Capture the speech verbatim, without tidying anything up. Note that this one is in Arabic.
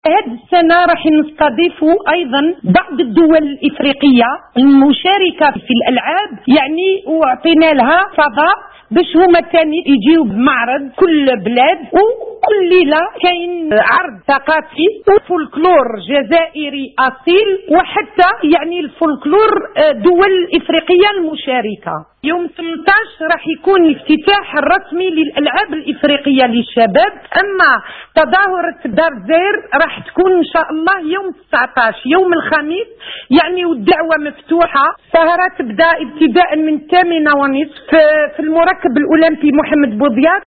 هذه السنة راح نستضيف أيضا بعض الدول الإفريقية المشاركة في الألعاب، يعني وعطينا لها فضاء باش هما تاني يجيو بمعرض كل بلاد، وكل ليلة كاين عرض ثقافي وفولكلور جزائري أصيل، وحتى يعني الفولكلور دول إفريقية المشاركة. يوم ثمانية عشر راح يكون الافتتاح الرسمي للألعاب الإفريقية للشباب، أما تظاهرة دار الزير راح تكون إن شاء الله يوم تسعة عشر يوم الخميس، يعني والدعوة مفتوحة. سهرة تبدأ ابتداء من الثامنة ونصف في المركب الأولمبي محمد بوضياف.